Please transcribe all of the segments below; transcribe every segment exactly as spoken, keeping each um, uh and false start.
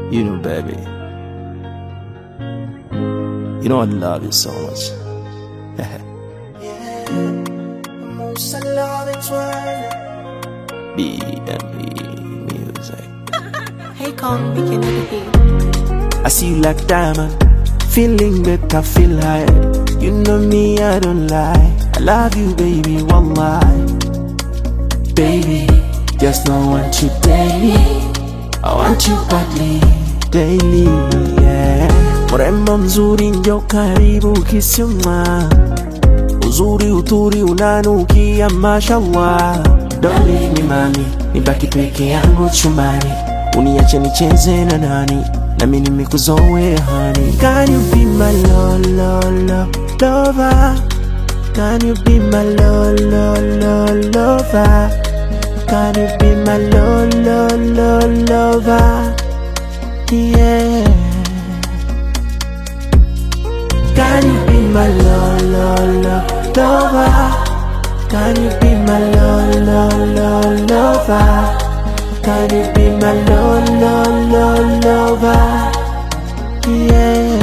You know, baby. You know I love you so much. B and B music. Hey, come, we can never be. I see you like diamond, feeling better, feel high. You know me, I don't lie. I love you, baby, wallahi. Baby, just don't want you daily. I want you badly, daily, yeah. Mrembo mzuri njoo karibu kisiuma. Uzuri uturi unanukia mashallah. Don't leave me mami, nibaki peke yangu chumbani. Uniache nicheze na nani, na mimi nimekuzoea honey. Can you be my lo lo lo lover? Can you be my lo lo lo lover? Can you be my lo lo lo lover? Yeah. Can you be my lo lo lo lover? Can you be my lo lo lo lover? Can you be my lo lo lo lover? Yeah.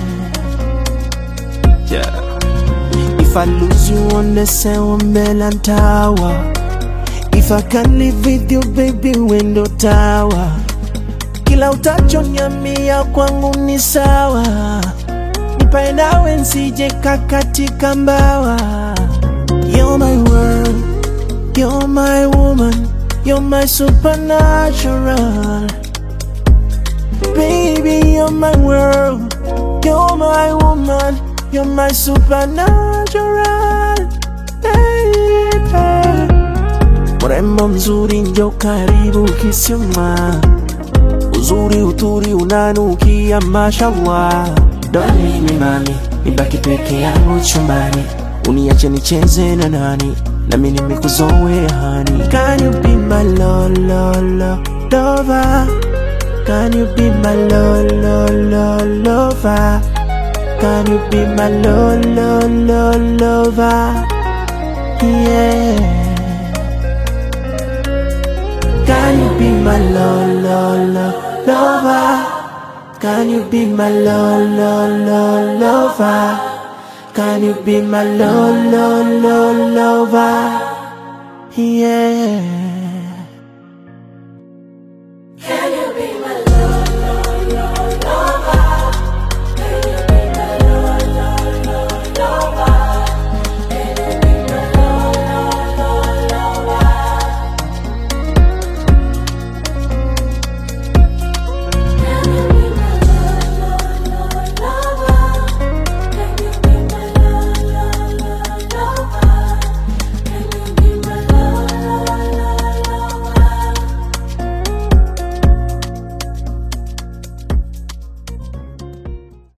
Yeah. If I lose you on the same Melan Tower, if I can't live with you baby window tower, kila utachoniambia kwangu ni sawa. Nipae nawe nsije kakatika mbawa. You're my world, you're my woman, you're my supernatural. Baby, you're my world, you're my woman, you're my supernatural. Baby, mrembo mzuri njoo karibu kisiuma. Uzuri uturi unanukia mashallah. Don't leave me mami, nibaki peke yangu chumbani. Uniache nicheze na nani, na mimi nimekuzoea honey. Can you be my lo lo lo lover? Can you be my lo lo lo lover? Can you be my lo lo lo lover? Yeah. Can you be my lo lo lo lover? Can you be my lo lo lo lover? Can you be my lo lo lo lover? Yeah.